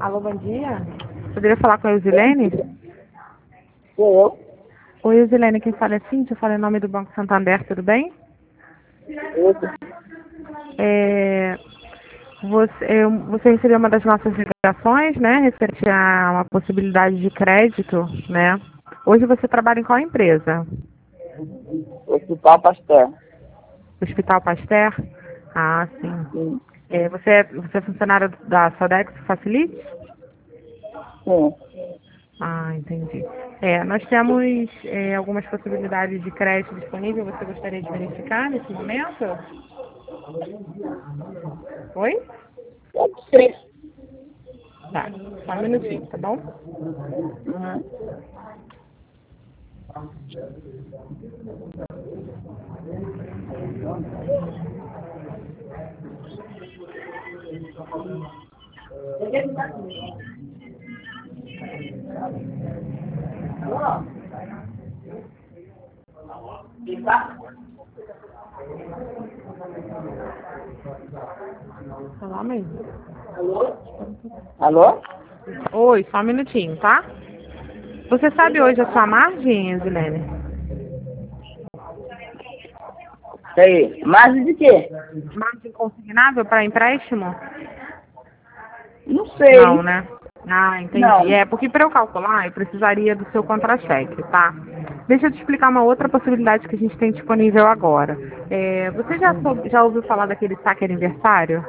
Alô, bom dia. Poderia falar com a Eusilene? Sou eu. Oi, Eusilene, quem fala é Cíntia, eu falo em nome do Banco Santander, tudo bem? Você recebeu uma das nossas ligações, né, referente a uma possibilidade de crédito, né? Hoje você trabalha em qual empresa? Hospital Pasteur. Hospital Pasteur? Ah, sim. Sim. Você é funcionário da Sodex Facilite? Sim. Ah, entendi. Nós temos algumas possibilidades de crédito disponível. Você gostaria de verificar nesse momento? Oi? Pode ser. Tá, só um minutinho, tá bom? Uhum. Olá, mãe. Alô? Oi, só um minutinho, tá? Você sabe hoje a sua margem, Zilene? Sei. Margem de quê? Margem consignável para empréstimo? Não sei. Não, né? Ah, entendi. Não. Porque para eu calcular, eu precisaria do seu contra-cheque, tá? Deixa eu te explicar uma outra possibilidade que a gente tem disponível agora. Você já ouviu falar daquele saque aniversário?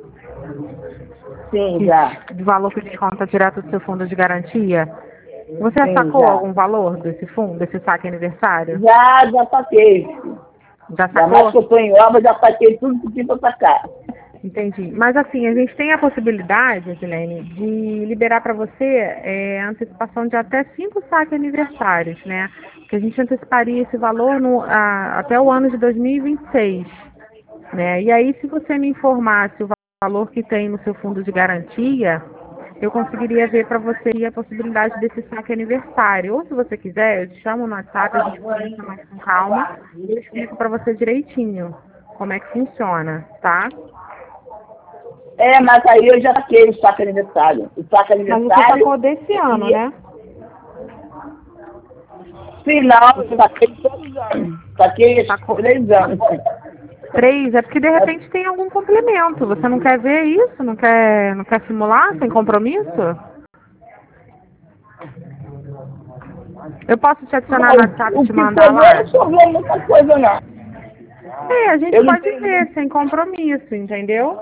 Sim, já. Do valor que desconta direto do seu fundo de garantia? Você já Sim, sacou já. algum valor desse fundo, desse saque aniversário? Já paguei. Já Já mais sacou? que eu estou em obra, já paguei tudo que tinha para sacar. Entendi. Mas assim, a gente tem a possibilidade, Silene, de liberar para você a antecipação de até 5 saques aniversários, né? Que a gente anteciparia esse valor até o ano de 2026, né? E aí, se você me informasse o valor que tem no seu fundo de garantia, eu conseguiria ver para você a possibilidade desse saque aniversário. Ou se você quiser, eu te chamo no WhatsApp, a gente conversa mais com calma e eu explico para você direitinho como é que funciona, tá? Mas aí eu já saquei o saco aniversário. O saco Mas você aniversário. sacou desse ano, né? Sim, não, saquei todos os anos. Saquei Sacou 3 anos. 3, é porque de repente tem algum complemento. Você não quer ver isso? Não quer simular sem compromisso? Eu posso te adicionar no WhatsApp e O te que mandar sobrou, lá? não sobrou muita coisa, não. A gente Eu não pode tenho. ver sem compromisso, entendeu?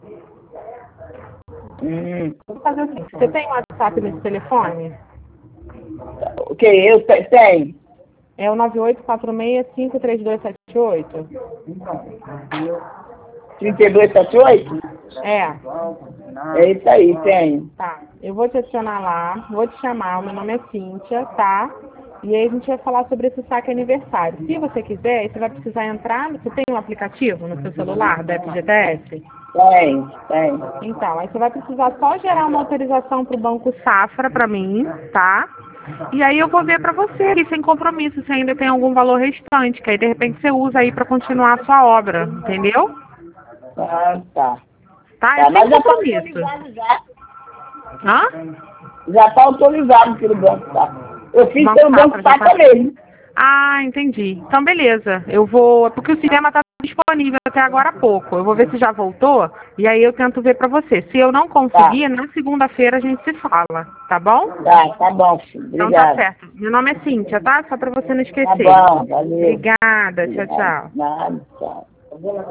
Vou fazer o seguinte, você tem WhatsApp nesse telefone? O que? Eu tenho. É o 9846-53278? 3278? É. É isso aí, tenho. Tá, eu vou te adicionar lá, vou te chamar, o meu nome é Cíntia, tá? E aí a gente vai falar sobre esse saque aniversário. Se você quiser, você vai precisar entrar, você tem um aplicativo no seu celular da FGTS? Tem. Então, aí você vai precisar só gerar uma autorização para o Banco Safra para mim, tá? E aí eu vou ver para você aqui, sem compromisso, se ainda tem algum valor restante, que aí de repente você usa aí para continuar a sua obra, entendeu? Ah, tá. Tá? É Tá, sem mas já está compromisso. autorizado já. Hã? Já está autorizado pelo Banco Safra. Eu fiz Banco pelo Banco Safra já Safra tá. mesmo. Ah, entendi. Então, beleza. Eu vou. Porque o sistema está disponível até agora há pouco. Eu vou ver se já voltou e aí eu tento ver para você. Se eu não Tá. conseguir, na segunda-feira a gente se fala, tá bom? Tá bom, filho. Então tá Obrigado. certo. Meu nome é Cíntia, tá? Só para você não Tá esquecer. bom, valeu. Obrigada. Tchau, Obrigado. tchau. Nada, tchau.